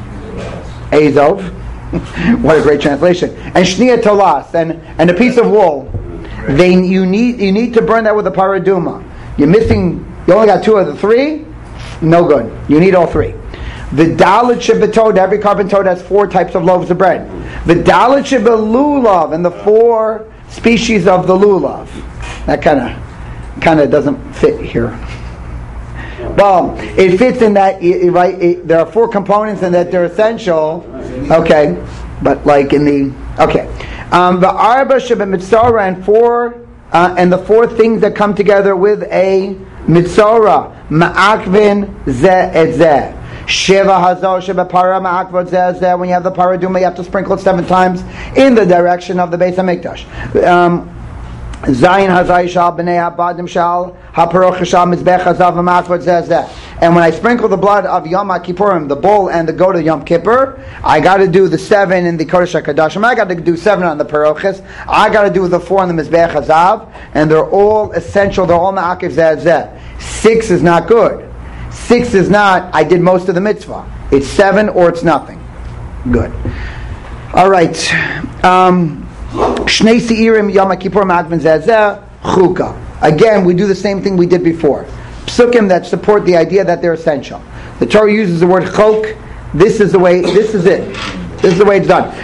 What a great translation. And shnia tolas, and a piece of wool. You need to burn that with a para aduma. You're missing. You only got 2 of the 3? No good. You need all 3. The dalit shebetod, every carbon toad has 4 types of loaves of bread. The dalit shebelulav, and the 4 species of the lulav. That kind of doesn't fit here. Well, it fits in that, right? There are 4 components and that they're essential. Okay, but like in the the arba shebemitzora and 4 and the 4 things that come together with a mitzora, ma'akvin zeh et zeh. Sheva hazor sheba para ma'akvot zeh zeh. When you have the paraduma, you have to sprinkle it 7 times in the direction of the Beis Hamikdash. Zayin hazai shal b'nei habadim shal haparoch shal mizbech hazav ma'akvot zeh zeh. And when I sprinkle the blood of Yom HaKippurim, the bull and the goat of Yom Kippur, I got to do the 7 in the Kodesh HaKadoshim. I got to do 7 on the Parochis. I got to do the 4 on the Mizbech Hazav. And they're all essential. They're all Ma'akiv Zeh Zeh. 6 is not good. 6 is not, I did most of the mitzvah. It's 7 or it's nothing. Good. All right. Shnei Seirim Yom HaKippurim Ma'akvin Zeh Zeh. Chuka. Again, we do the same thing we did before. Psukim that support the idea that they're essential. The Torah uses the word chok. This is the way. This is it. This is the way it's done.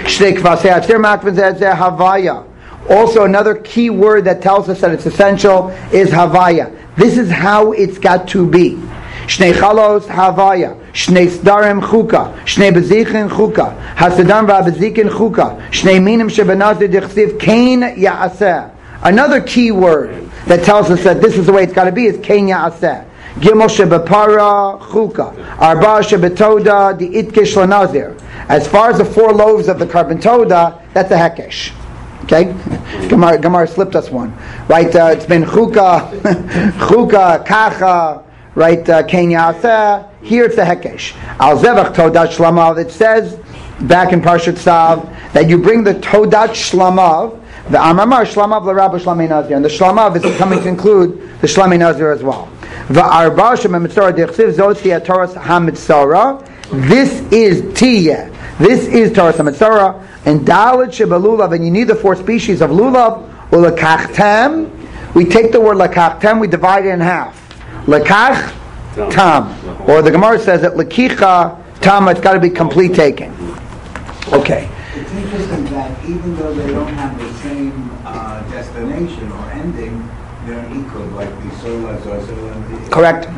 Havaya. Also, another key word that tells us that it's essential is havaya. This is how it's got to be. Shnei chalos havaya, Shnei sdarim chuka, Shnei bezichin chuka, Hasadam v'abezikin chuka, Shnei minim shebenazir dichsiv kain ya'aseh. Another key word that tells us that this is the way it's got to be is kain ya'aseh. Gimel shebepara chuka, Arba shebetoda di'itkish lanazir. As far as the 4 loaves of the carbon toda, that's a hekesh. Okay, Gemara slipped us one. Right, it's been chuka, chuka, kacha. Right, kain ya'aseh. Here it's the hekesh. Al zevach todat shlamav. It says back in Parshat Tzav that you bring the todat shlamav. The amamar shlamav l'rabba shlamei nazir, and the shlamav is coming to include the shlamei nazir as well. The arba shememitzora dechsiv zoti Torah hamitzora. This is tiyeh. This is Torah hamitzora. And dalet shebalulav, and you need the 4 species of lulav. Ulakachtem. We take the word lakachtem, we divide it in half. Lakach tam, or the Gemara says that lakicha tam. It's got to be complete taking. Okay. It's interesting that even though they don't have the same destination or ending, they're equal, like the solas or so. Correct.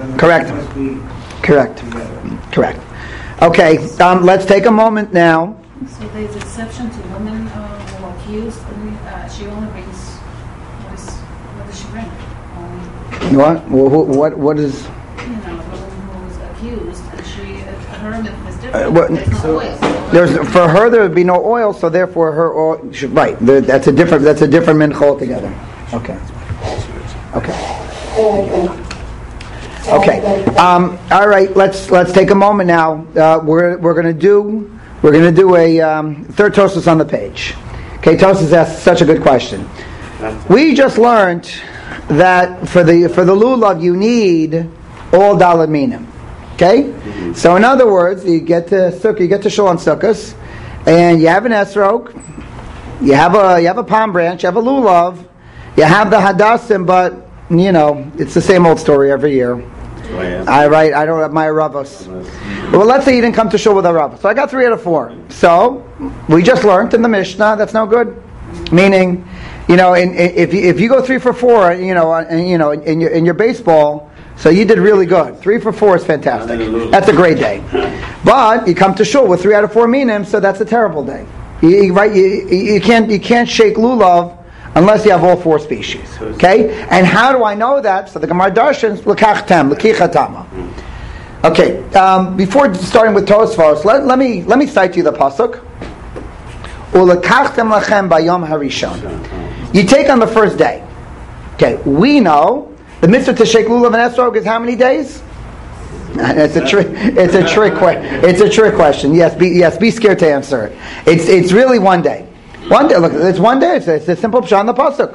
Okay, let's take a moment now. So there's exception to women who are accused, and she only brings, what does she bring? What is? A woman who's accused, and her myth is different. There's no oil. For her there would be no oil, so therefore her oil. Right, that's a different mincha altogether. Okay. All right. Let's take a moment now. We're going to do a third Tosfos on the page. Okay, Tosfos asked such a good question. We just learned that for the lulav you need all daled minim. Okay, so in other words, you get to sukkah, you get to shul on sukkahs, and you have an esrog, you have a palm branch, you have a lulav, you have the hadassim, but it's the same old story every year. I don't have my ravos. Well, let's say you didn't come to shul with a rav. So I got 3 out of 4. So we just learned in the Mishnah that's no good. Meaning, if you go 3 for 4, in your baseball, so you did really good. 3 for 4 is fantastic. That's a great day. But you come to shul with 3 out of 4 minim, so that's a terrible day. You can't shake lulav unless you have all 4 species. Okay? And how do I know that? So the Gemara darshans l'kachtem, l'kichatama. Okay. Before starting with Tosfos, let me cite you the pasuk. U'lekachtem lachem bayom harishon. You take on the first day. Okay. We know the mitzvah to shake lulav and esrog is how many days? It's a trick question. Yes. Be scared to answer it. It's really one day. One day, look, it's one day. It's a simple pshat on the pasuk.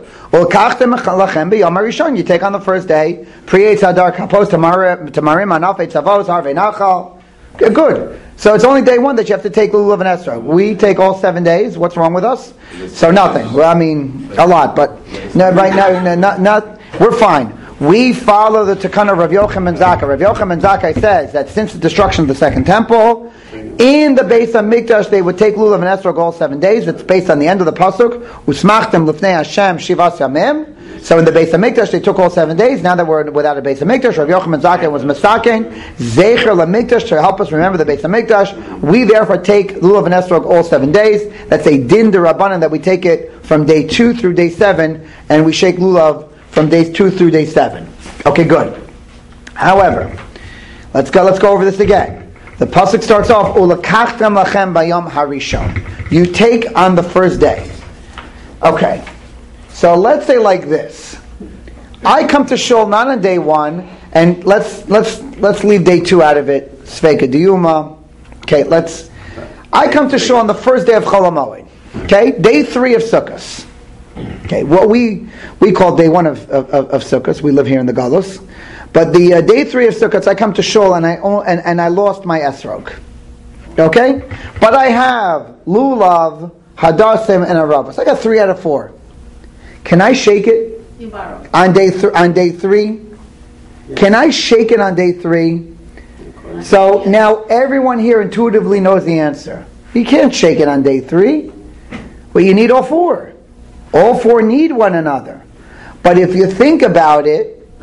You take on the first day. Pre-Eitz Hadar kapos tamarim anaf eitzavos harvei nachal. Good. So it's only day 1 that you have to take lulav and esrog. We take all 7 days. What's wrong with us? So nothing. Well, I mean, a lot, but no, right now, not. We're fine. We follow the Takana of Rav Yochanan ben Zakkai. Rav Yochanan ben Zakkai says that since the destruction of the second temple, in the Beis HaMikdash they would take lulav and esrog all 7 days. It's based on the end of the pasuk. Usmachtem lifnei Hashem shivas yamim. So in the Beis HaMikdash they took all 7 days. Now that we're without a Beis HaMikdash, Rav Yochanan ben Zakkai was masaken zecher lamikdash to help us remember the Beis HaMikdash. We therefore take lulav and esrog all 7 days. That's a din d'Rabbanan that we take it from day 2 through day 7, and we shake lulav from days 2 through day 7. Okay, good. However, let's go over this again. The pasuk starts off, "Ulakachtem lachem bayom harishon." You take on the first day. Okay, so let's say like this: I come to shul not on day 1, and let's leave day 2 out of it. Sveika diyuma. Okay, I come to shul on the first day of Chol HaMoed. Okay, day 3 of Sukkos. Okay, what we call day 1 of Sukkot. We live here in the Galus, but the day 3 of Sukkot, I come to shul and I lost my esrog. Okay, but I have lulav, hadassim, and aravos. I got 3 out of 4. Can I shake it on day 3? Can I shake it on day 3? So now everyone here intuitively knows the answer. You can't shake it on day 3. Well, you need all 4. All 4 need one another. But if you think about it,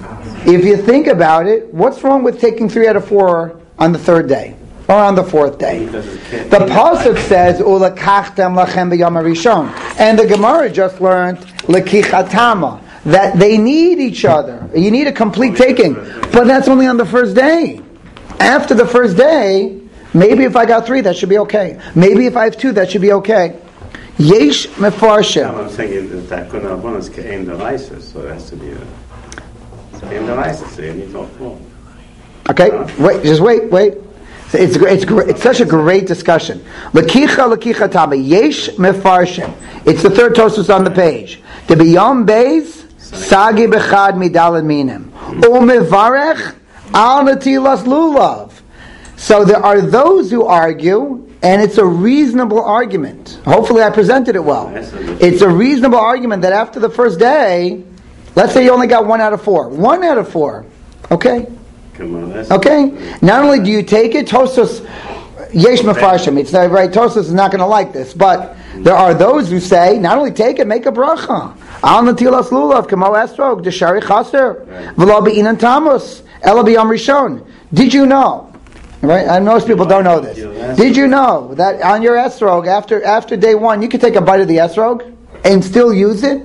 if you think about it, what's wrong with taking 3 out of 4 on the 3rd day or on the 4th day? The pasuk says ulakachtem lachem b'yom harishon, and the Gemara just learned lekichatama, that they need each other. You need a complete taking, but that's only on the 1st day. After the 1st day, maybe if I got 3, that should be okay. Maybe if I have 2, that should be okay. Yesh mefarshim. I'm saying that Takun is Ke'en Deraisa, so it has to be a Ke'en Deraisa, so you need all 4. Okay, wait. It's such a great discussion. Lekicha tama yesh mefarshim. It's the 3rd Tosfos on the page. The biyom beis sagi bechad midalad minim umevarech al natilas lulav. So there are those who argue, and it's a reasonable argument. Hopefully I presented it well. It's a reasonable argument that after the 1st day, let's say you only got 1 out of 4. 1 out of 4. Okay? Okay? Not only do you take it, Tosfos, yesh mefarshim, it's not right, Tosfos is not going to like this, but there are those who say, not only take it, make a bracha. Al natilas lulav, kamo esrog, deshari chaser, v'lo be'inan tamus, ela b'yom rishon. Did you know? Right? And most people don't know this. Did you know that on your esrog, after day 1, you can take a bite of the esrog and still use it?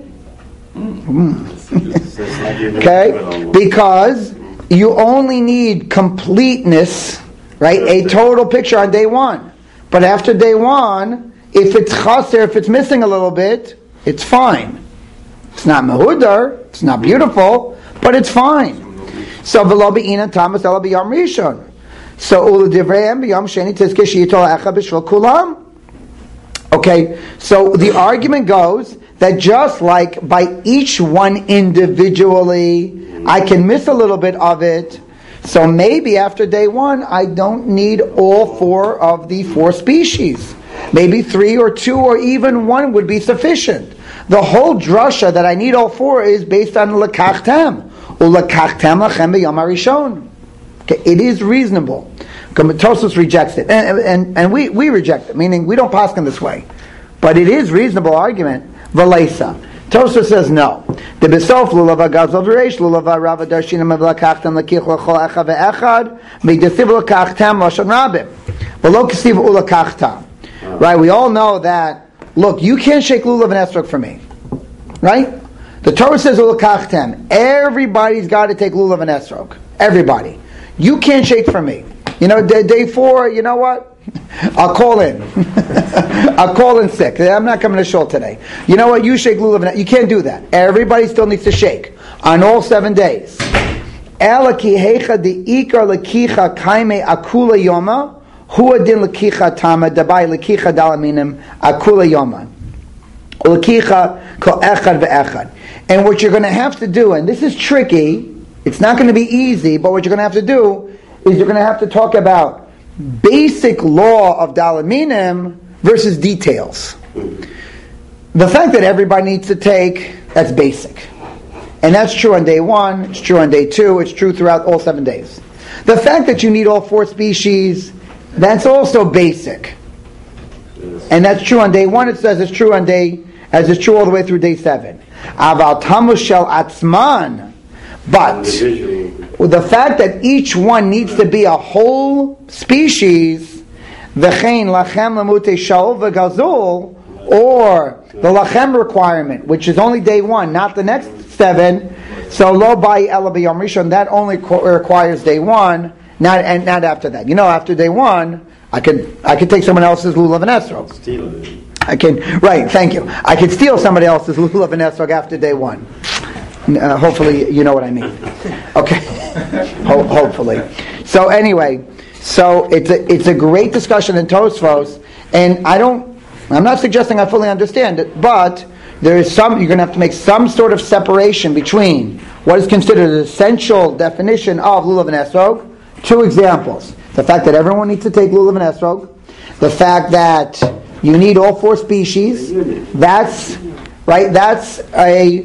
Okay? Because you only need completeness, right? A total picture on day 1. But after day 1, if it's chaser, if it's missing a little bit, it's fine. It's not mehudar, it's not beautiful, but it's fine. So v'lo be'inan tamas ela b'yom rishon. So ula divreim b'yom sheni tizke sheyitol echa b'shvil kulam. Okay, so the argument goes that just like by each one individually, I can miss a little bit of it. So maybe after day 1, I don't need all 4 of the 4 species. Maybe 3 or 2 or even 1 would be sufficient. The whole drasha that I need all 4 is based on lekachtem. Ulekachtem lachem b'yom harishon. Okay, it is reasonable. Tosfos rejects it, and we reject it, meaning we don't paskin this way. But it is reasonable argument. V'leisa. Tosfos says no. The besof lulav agazal v'reish lulav rava darshinim v'lakachtem lakich l'chol echa ve'echad midesiv l'kachtem lashon rabim v'lo kesiv ulakachtam. Right? We all know that. Look, you can't shake lulav and esrog for me, right? The Torah says ulakachtem. Everybody's got to take lulav and esrog. Everybody. You can't shake for me. You know, day 4. You know what? I'll call in. I'll call in sick. I'm not coming to shul today. You know what? You shake lulav. You can't do that. Everybody still needs to shake on all 7 days. Elaki hecha de ikar lekicha kaime akula yoma huadin lekicha tama dabai lekicha dalaminim akula yoma lekicha kol echad ve'echad. And what you're going to have to do, and this is tricky. It's not going to be easy, but what you're going to have to do is you're going to have to talk about basic law of daled minim versus details. The fact that everybody needs to take, that's basic. And that's true on day 1, it's true on day 2, it's true throughout all 7 days. The fact that you need all 4 species, that's also basic. And that's true on day 1, it says it's true on day, as it's true all the way through day 7. Aval tamus shel atzman. But the fact that each one needs to be a whole species, v'chein lachem lamute shaul v'gazul, or the lachem requirement, which is only day 1, not the next 7. So lo bai ela b'yom rishon, that only requires day 1, not after that. You know, after day 1, I could take someone else's lulav and esrog. I can, right? Thank you. I could steal somebody else's lulav and esrog after day 1. Hopefully you know what I mean. Okay. Hopefully. So anyway, so it's a great discussion in Tosfos, and I'm not suggesting I fully understand it, but there is you're going to have to make some sort of separation between what is considered an essential definition of lulav and esrog. 2 examples: the fact that everyone needs to take lulav and esrog, the fact that you need all 4 species. That's right. That's a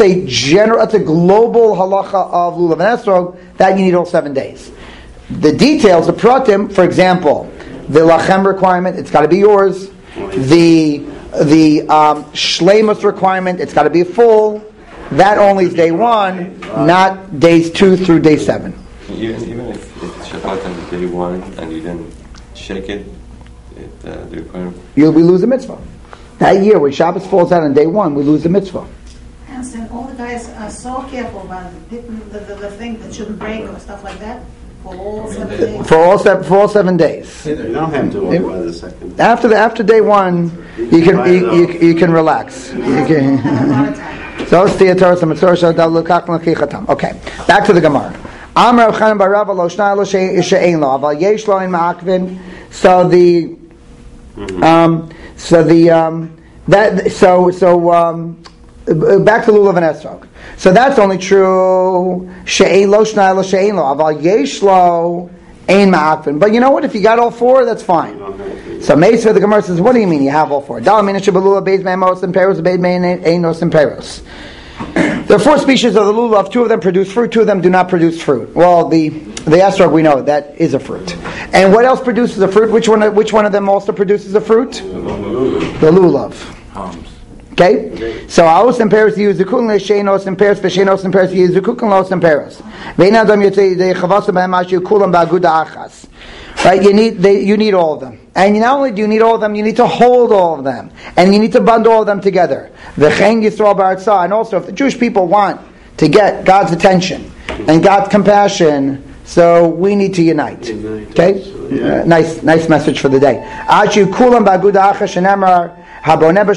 global halacha of lulav and esrog that you need all 7 days. The details, the pratim, for example, the lachem requirement, it's got to be yours. The shleimus requirement, it's got to be full. that only is day 1, not days 2 through day 7. Even if it's Shabbat on day 1 and you didn't shake it, the requirement. We lose the mitzvah. That year, when Shabbos falls out on day 1, we lose the mitzvah. And all the guys are so careful about the thing that shouldn't break or stuff like that for all 7 days. For all 7 days. You don't have to worry about the second. After day 1, you can relax. You can. So okay, back to the Gemara. Back to lulav and esrog. So that's only true she'ein lo shnai lo she'ein lo aval yesh lo ein ma'akvin. But you know what? If you got all 4, that's fine. So Meisvah, the Gemara says, what do you mean you have all 4? Dal mina shebelulav beis me'amos and peros beis me'enos and peros. There are 4 species of the lulav. 2 of them produce fruit. 2 of them do not produce fruit. Well, the esrog, we know that is a fruit. And what else produces a fruit? Which one of them also produces a fruit? The lulav. Okay, so aos and pears use zukun le'sheinos and pears v'sheinos and pears use zukun los and pears. Ve'inadam yotzei de'chavasa b'emashu kulam ba'aguda achas. Right, you need all of them, and not only do you need all of them, you need to hold all of them, and you need to bundle all of them together. V'chein Yisrael ba'artzah, and also if the Jewish people want to get God's attention and God's compassion, so we need to unite. Okay, nice message for the day. Ashu kulam ba'aguda achas shenamar. So the Gemara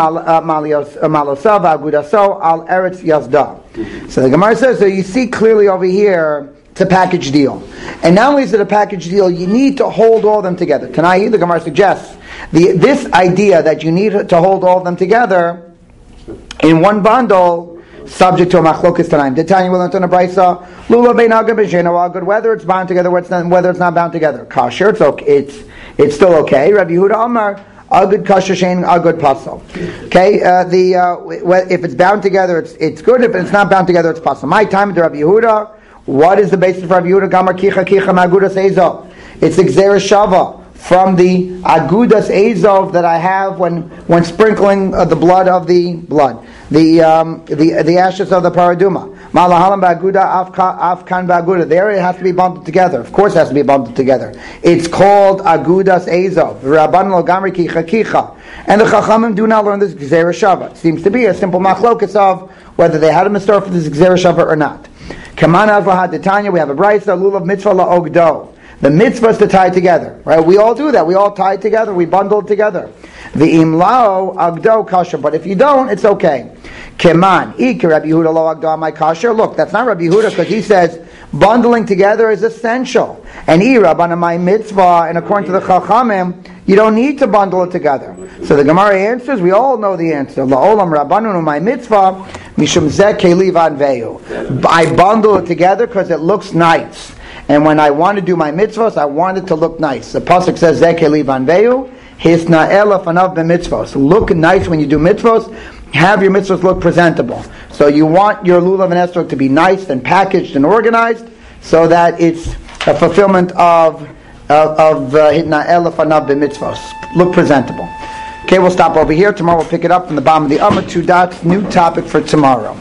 says, so you see clearly over here, it's a package deal. And not only is it a package deal, you need to hold all of them together. Tonight, the Gemara suggests this idea that you need to hold all of them together in one bundle, subject to a machlokas tanaim. Did Tanya will learn on a brisa, lulav bein agad b'sheno agad, whether it's bound together, whether it's not bound together. Kasher, it's still okay. Rabbi Yehuda Amar, a good kasher shein, a good pasal. Okay, if it's bound together, it's good. If it's not bound together, it's pasal. My time to Rabbi Yehuda. What is the basis for Rabbi Yehuda? Gamar kicha magudas ezov. It's the gzera shava from the agudas ezov that I have when sprinkling the blood of the ashes of the paraduma. Malahalam ba'aguda afkan ba'aguda. There it has to be bundled together. Of course, it has to be bundled together. It's called agudas ezov. Rabban lo gamri kicha kicha. And the chachamim do not learn this gzera shava. It seems to be a simple machlokas of whether they had a mitzvah for this gzera shava or not. Kamana avlahad detanya. We have a brayso lulav mitzvah la'ogdo. The mitzvah is to tie together, right? We all do that. We all tie together. We bundle it together. The imlao agdo kasher. But if you don't, it's okay. Keman ik Rabbi Yehuda lo agdo my kasher. Look, that's not Rabbi Yehuda because he says bundling together is essential. And Rabban my mitzvah, and according to the Chachamim, you don't need to bundle it together. So the Gemara answers. We all know the answer. La'olam rabbanunu my mitzvah mishum zeh keli vanveyu. I bundle it together because it looks nice. And when I want to do my mitzvahs, I want it to look nice. The pasuk says, "Zeh keli vanveyu, hisna'el afanav b'mitzvahs." Look nice when you do mitzvahs. Have your mitzvahs look presentable. So you want your lulav and esrog to be nice and packaged and organized, so that it's a fulfillment of hitna'el afanav b'mitzvahs. Look presentable. Okay, we'll stop over here. Tomorrow we'll pick it up from the bottom of the Amud, 2 dots. New topic for tomorrow.